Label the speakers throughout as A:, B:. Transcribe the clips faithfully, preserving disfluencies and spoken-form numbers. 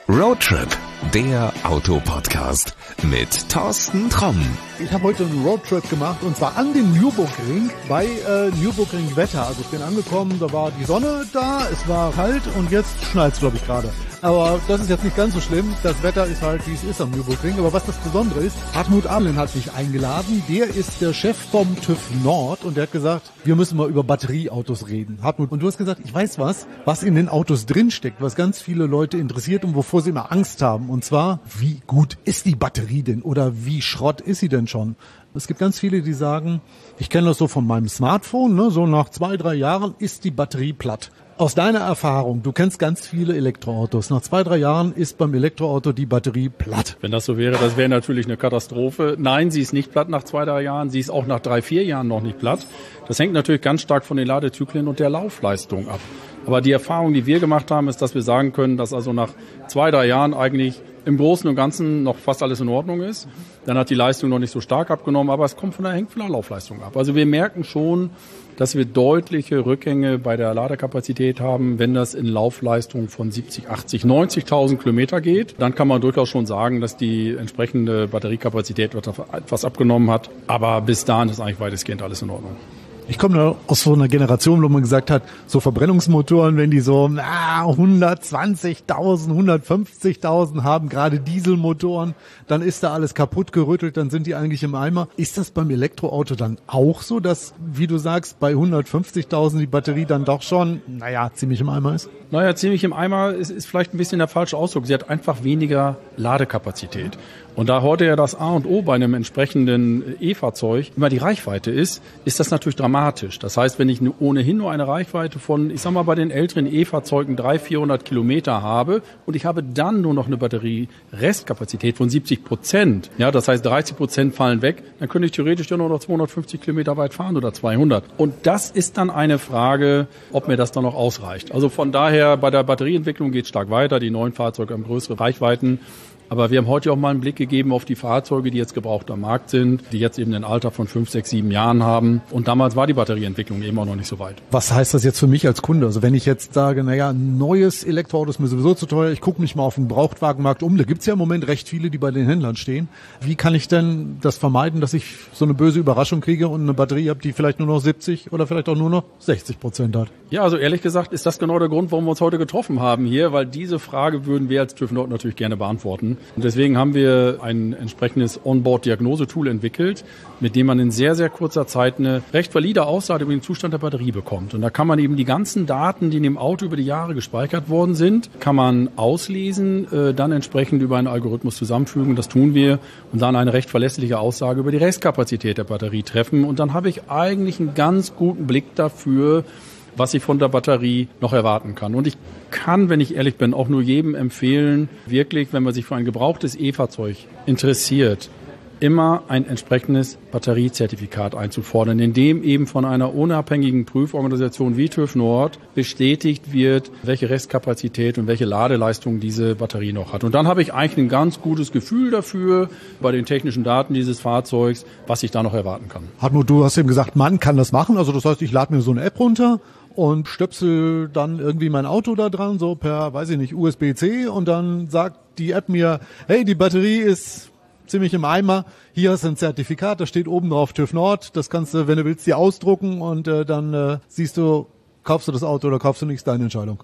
A: Roadtrip, der Autopodcast mit Thorsten Tromm.
B: Ich habe heute einen Roadtrip gemacht und zwar an den Nürburgring bei äh, Nürburgring Wetter. Also ich bin angekommen, da war die Sonne da, es war kalt und jetzt schneit's, glaube ich, gerade. Aber das ist jetzt nicht ganz so schlimm. Das Wetter ist halt, wie es ist am Nürburgring. Aber was das Besondere ist, Hartmut Ablin hat mich eingeladen. Der ist der Chef vom TÜV Nord und der hat gesagt, wir müssen mal über Batterieautos reden. Hartmut, und du hast gesagt, ich weiß was, was in den Autos drinsteckt, was ganz viele Leute interessiert und wovor sie immer Angst haben. Und zwar, wie gut ist die Batterie denn oder wie Schrott ist sie denn schon? Es gibt ganz viele, die sagen, ich kenne das so von meinem Smartphone, ne, so nach zwei, drei Jahren ist die Batterie platt. Aus deiner Erfahrung, du kennst ganz viele Elektroautos. Nach zwei, drei Jahren ist beim Elektroauto die Batterie platt.
C: Wenn das so wäre, das wäre natürlich eine Katastrophe. Nein, sie ist nicht platt nach zwei, drei Jahren. Sie ist auch nach drei, vier Jahren noch nicht platt. Das hängt natürlich ganz stark von den Ladezyklen und der Laufleistung ab. Aber die Erfahrung, die wir gemacht haben, ist, dass wir sagen können, dass also nach zwei, drei Jahren eigentlich im Großen und Ganzen noch fast alles in Ordnung ist. Dann hat die Leistung noch nicht so stark abgenommen, aber es kommt von der, hängt von der Laufleistung ab. Also wir merken schon, dass wir deutliche Rückgänge bei der Ladekapazität haben, wenn das in Laufleistung von siebzig, achtzig, neunzigtausend Kilometer geht. Dann kann man durchaus schon sagen, dass die entsprechende Batteriekapazität etwas abgenommen hat. Aber bis dahin ist eigentlich weitestgehend alles in Ordnung.
B: Ich komme aus so einer Generation, wo man gesagt hat, so Verbrennungsmotoren, wenn die so ah, hundertzwanzigtausend, hundertfünfzigtausend haben, gerade Dieselmotoren, dann ist da alles kaputt gerüttelt, dann sind die eigentlich im Eimer. Ist das beim Elektroauto dann auch so, dass, wie du sagst, bei hundertfünfzigtausend die Batterie dann doch schon, naja, ziemlich im Eimer ist?
C: Naja, ziemlich im Eimer ist, ist vielleicht ein bisschen der falsche Ausdruck. Sie hat einfach weniger Ladekapazität. Und da heute ja das A und O bei einem entsprechenden E-Fahrzeug immer die Reichweite ist, ist das natürlich dramatisch. Das heißt, wenn ich ohnehin nur eine Reichweite von, ich sag mal, bei den älteren E-Fahrzeugen dreihundert, vierhundert Kilometer habe und ich habe dann nur noch eine Batterie-Restkapazität von siebzig Prozent, ja, das heißt dreißig Prozent fallen weg, dann könnte ich theoretisch ja nur noch zweihundertfünfzig Kilometer weit fahren oder zweihundert. Und das ist dann eine Frage, ob mir das dann noch ausreicht. Also von daher, bei der Batterieentwicklung geht es stark weiter, die neuen Fahrzeuge haben größere Reichweiten. Aber wir haben heute auch mal einen Blick gegeben auf die Fahrzeuge, die jetzt gebraucht am Markt sind, die jetzt eben ein Alter von fünf, sechs, sieben Jahren haben. Und damals war die Batterieentwicklung eben auch noch nicht so weit.
B: Was heißt das jetzt für mich als Kunde? Also wenn ich jetzt sage, naja, ein neues Elektroauto ist mir sowieso zu teuer, ich gucke mich mal auf den Gebrauchtwagenmarkt um, da gibt's ja im Moment recht viele, die bei den Händlern stehen. Wie kann ich denn das vermeiden, dass ich so eine böse Überraschung kriege und eine Batterie habe, die vielleicht nur noch siebzig oder vielleicht auch nur noch sechzig Prozent hat?
C: Ja, also ehrlich gesagt ist das genau der Grund, warum wir uns heute getroffen haben hier, weil diese Frage würden wir als TÜV Nord natürlich gerne beantworten. Und deswegen haben wir ein entsprechendes Onboard-Diagnose-Tool entwickelt, mit dem man in sehr, sehr kurzer Zeit eine recht valide Aussage über den Zustand der Batterie bekommt. Und da kann man eben die ganzen Daten, die in dem Auto über die Jahre gespeichert worden sind, kann man auslesen, äh, dann entsprechend über einen Algorithmus zusammenfügen. Das tun wir und dann eine recht verlässliche Aussage über die Restkapazität der Batterie treffen. Und dann habe ich eigentlich einen ganz guten Blick dafür, was ich von der Batterie noch erwarten kann. Und ich kann, wenn ich ehrlich bin, auch nur jedem empfehlen, wirklich, wenn man sich für ein gebrauchtes E-Fahrzeug interessiert, immer ein entsprechendes Batteriezertifikat einzufordern, in dem eben von einer unabhängigen Prüforganisation wie TÜV Nord bestätigt wird, welche Restkapazität und welche Ladeleistung diese Batterie noch hat. Und dann habe ich eigentlich ein ganz gutes Gefühl dafür, bei den technischen Daten dieses Fahrzeugs, was ich da noch erwarten kann.
B: Hartmut, du hast eben gesagt, man kann das machen. Also das heißt, ich lade mir so eine App runter und stöpsel dann irgendwie mein Auto da dran, so per, weiß ich nicht, U S B C und dann sagt die App mir, hey, die Batterie ist ziemlich im Eimer, hier ist ein Zertifikat, da steht oben drauf TÜV Nord, das kannst du, wenn du willst, dir ausdrucken und äh, dann äh, siehst du, kaufst du das Auto oder kaufst du nichts, deine Entscheidung.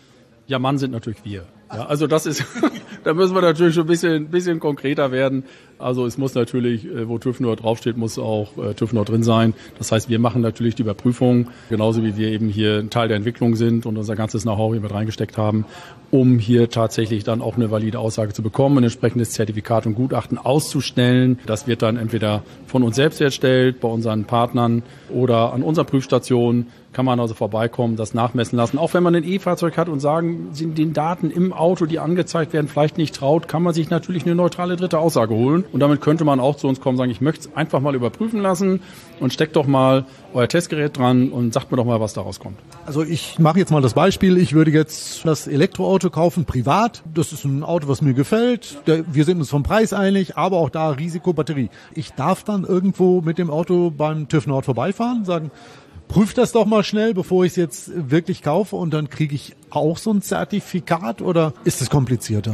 C: Ja, Mann sind natürlich wir. Ja, also das ist, da müssen wir natürlich schon ein bisschen, bisschen konkreter werden. Also es muss natürlich, wo TÜV Nord draufsteht, muss auch äh, TÜV Nord drin sein. Das heißt, wir machen natürlich die Überprüfung, genauso wie wir eben hier ein Teil der Entwicklung sind und unser ganzes Know-how hier mit reingesteckt haben, um hier tatsächlich dann auch eine valide Aussage zu bekommen, ein entsprechendes Zertifikat und Gutachten auszustellen. Das wird dann entweder von uns selbst erstellt, bei unseren Partnern oder an unserer Prüfstation kann man also vorbeikommen, das nachmessen lassen. Auch wenn man ein E-Fahrzeug hat und sagen, sind den Daten im Auto, die angezeigt werden, vielleicht nicht traut, kann man sich natürlich eine neutrale dritte Aussage holen. Und damit könnte man auch zu uns kommen und sagen, ich möchte es einfach mal überprüfen lassen und steckt doch mal euer Testgerät dran und sagt mir doch mal, was daraus kommt.
B: Also ich mache jetzt mal das Beispiel. Ich würde jetzt das Elektroauto kaufen, privat. Das ist ein Auto, was mir gefällt. Wir sind uns vom Preis einig, aber auch da Risiko Batterie. Ich darf dann irgendwo mit dem Auto beim TÜV Nord vorbeifahren, sagen, prüf das doch mal schnell, bevor ich es jetzt wirklich kaufe und dann kriege ich auch so ein Zertifikat oder ist es komplizierter?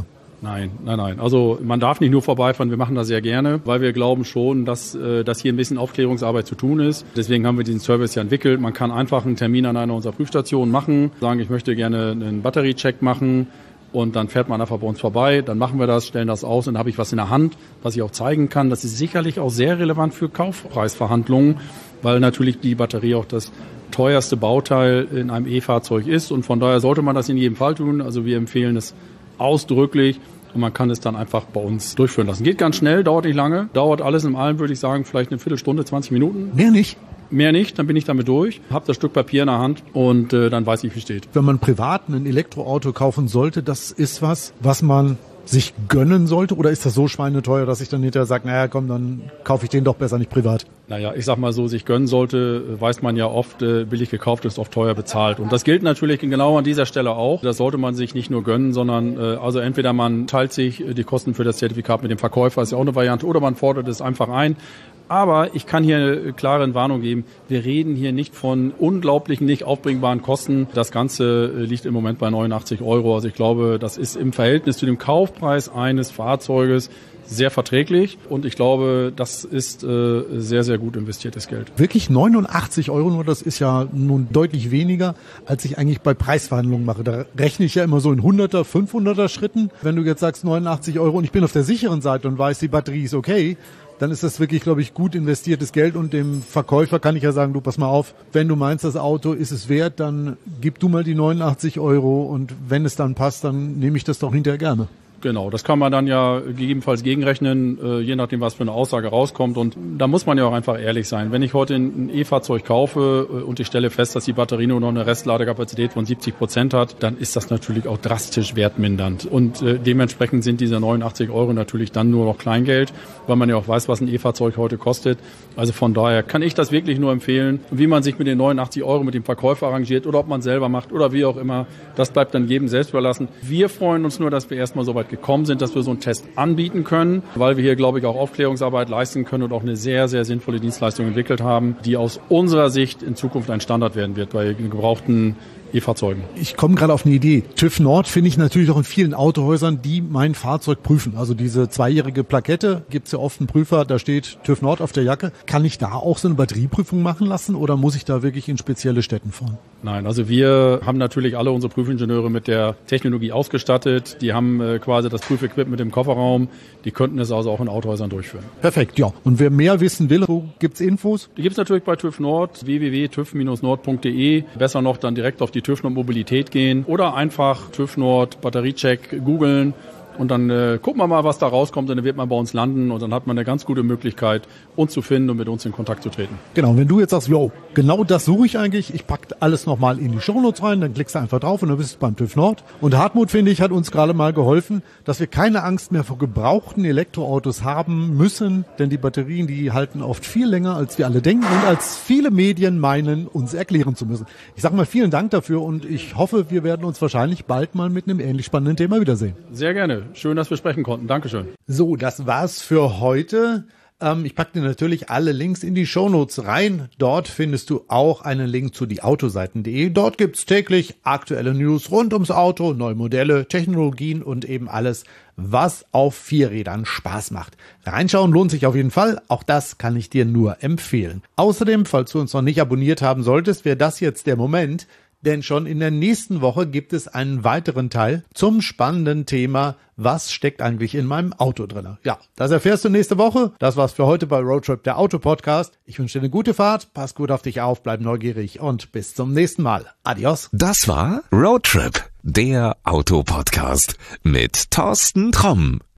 C: Nein, nein, nein. Also man darf nicht nur vorbeifahren, wir machen das sehr gerne, weil wir glauben schon, dass, äh, dass hier ein bisschen Aufklärungsarbeit zu tun ist. Deswegen haben wir diesen Service ja entwickelt. Man kann einfach einen Termin an einer unserer Prüfstationen machen, sagen, ich möchte gerne einen Batteriecheck machen und dann fährt man einfach bei uns vorbei. Dann machen wir das, stellen das aus und dann habe ich was in der Hand, was ich auch zeigen kann. Das ist sicherlich auch sehr relevant für Kaufpreisverhandlungen, weil natürlich die Batterie auch das teuerste Bauteil in einem E-Fahrzeug ist und von daher sollte man das in jedem Fall tun. Also wir empfehlen es ausdrücklich und man kann es dann einfach bei uns durchführen lassen. Geht ganz schnell, dauert nicht lange, dauert alles in allem, würde ich sagen, vielleicht eine Viertelstunde, zwanzig Minuten.
B: Mehr nicht?
C: Mehr nicht, dann bin ich damit durch, habe das Stück Papier in der Hand und äh, dann weiß ich, wie steht.
B: Wenn man privat ein Elektroauto kaufen sollte, das ist was, was man sich gönnen sollte? Oder ist das so schweineteuer, dass ich dann hinterher sage, naja, komm, dann kaufe ich den doch besser nicht privat?
C: Naja, ich sag mal so, sich gönnen sollte, weiß man ja oft, äh, billig gekauft ist oft teuer bezahlt. Und das gilt natürlich genau an dieser Stelle auch. Das sollte man sich nicht nur gönnen, sondern äh, also entweder man teilt sich die Kosten für das Zertifikat mit dem Verkäufer, ist ja auch eine Variante, oder man fordert es einfach ein. Aber ich kann hier eine klare Warnung geben. Wir reden hier nicht von unglaublichen, nicht aufbringbaren Kosten. Das Ganze liegt im Moment bei neunundachtzig Euro. Also ich glaube, das ist im Verhältnis zu dem Kaufpreis eines Fahrzeuges sehr verträglich. Und ich glaube, das ist äh, sehr, sehr gut investiertes Geld.
B: Wirklich neunundachtzig Euro nur, das ist ja nun deutlich weniger, als ich eigentlich bei Preisverhandlungen mache. Da rechne ich ja immer so in hunderter, fünfhunderter Schritten. Wenn du jetzt sagst neunundachtzig Euro und ich bin auf der sicheren Seite und weiß, die Batterie ist okay, dann ist das wirklich, glaube ich, gut investiertes Geld und dem Verkäufer kann ich ja sagen, du pass mal auf, wenn du meinst, das Auto ist es wert, dann gib du mal die neunundachtzig Euro und wenn es dann passt, dann nehme ich das doch hinterher gerne.
C: Genau, das kann man dann ja gegebenenfalls gegenrechnen, äh, je nachdem, was für eine Aussage rauskommt. Und da muss man ja auch einfach ehrlich sein. Wenn ich heute ein E-Fahrzeug kaufe äh, und ich stelle fest, dass die Batterie nur noch eine Restladekapazität von siebzig Prozent hat, dann ist das natürlich auch drastisch wertmindernd. Und äh, dementsprechend sind diese neunundachtzig Euro natürlich dann nur noch Kleingeld, weil man ja auch weiß, was ein E-Fahrzeug heute kostet. Also von daher kann ich das wirklich nur empfehlen. Wie man sich mit den neunundachtzig Euro mit dem Verkäufer arrangiert oder ob man selber macht oder wie auch immer, das bleibt dann jedem selbst überlassen. Wir freuen uns nur, dass wir erstmal so weit gekommen sind, dass wir so einen Test anbieten können, weil wir hier, glaube ich, auch Aufklärungsarbeit leisten können und auch eine sehr, sehr sinnvolle Dienstleistung entwickelt haben, die aus unserer Sicht in Zukunft ein Standard werden wird bei gebrauchten E-Fahrzeugen.
B: Ich komme gerade auf eine Idee. TÜV Nord finde ich natürlich auch in vielen Autohäusern, die mein Fahrzeug prüfen. Also diese zweijährige Plakette, gibt es ja oft einen Prüfer, da steht TÜV Nord auf der Jacke. Kann ich da auch so eine Batterieprüfung machen lassen oder muss ich da wirklich in spezielle Städten fahren?
C: Nein, also wir haben natürlich alle unsere Prüfingenieure mit der Technologie ausgestattet. Die haben äh, quasi das Prüfequipment im Kofferraum. Die könnten es also auch in Autohäusern durchführen.
B: Perfekt, ja. Und wer mehr wissen will, wo gibt's Infos?
C: Die gibt's natürlich bei TÜV Nord, w w w punkt tüv Bindestrich nord punkt d e. Besser noch dann direkt auf die TÜV Nord Mobilität gehen oder einfach TÜV Nord Batteriecheck googeln. Und dann äh, gucken wir mal, was da rauskommt und dann wird man bei uns landen und dann hat man eine ganz gute Möglichkeit, uns zu finden und mit uns in Kontakt zu treten.
B: Genau, wenn du jetzt sagst, jo, genau das suche ich eigentlich, ich packe alles nochmal in die Shownotes rein, dann klickst du einfach drauf und dann bist du beim TÜV Nord. Und Hartmut, finde ich, hat uns gerade mal geholfen, dass wir keine Angst mehr vor gebrauchten Elektroautos haben müssen, denn die Batterien, die halten oft viel länger, als wir alle denken und als viele Medien meinen, uns erklären zu müssen. Ich sage mal vielen Dank dafür und ich hoffe, wir werden uns wahrscheinlich bald mal mit einem ähnlich spannenden Thema wiedersehen.
C: Sehr gerne. Schön, dass wir sprechen konnten. Dankeschön.
B: So, das war's für heute. Ähm, ich packe dir natürlich alle Links in die Shownotes rein. Dort findest du auch einen Link zu die autoseiten punkt de. Dort gibt's täglich aktuelle News rund ums Auto, neue Modelle, Technologien und eben alles, was auf Vierrädern Spaß macht. Reinschauen lohnt sich auf jeden Fall. Auch das kann ich dir nur empfehlen. Außerdem, falls du uns noch nicht abonniert haben solltest, wäre das jetzt der Moment, denn schon in der nächsten Woche gibt es einen weiteren Teil zum spannenden Thema, was steckt eigentlich in meinem Auto drin? Ja, das erfährst du nächste Woche. Das war's für heute bei Roadtrip, der Auto-Podcast. Ich wünsche dir eine gute Fahrt, pass gut auf dich auf, bleib neugierig und bis zum nächsten Mal. Adios.
A: Das war Roadtrip, der Auto-Podcast mit Thorsten Tromm.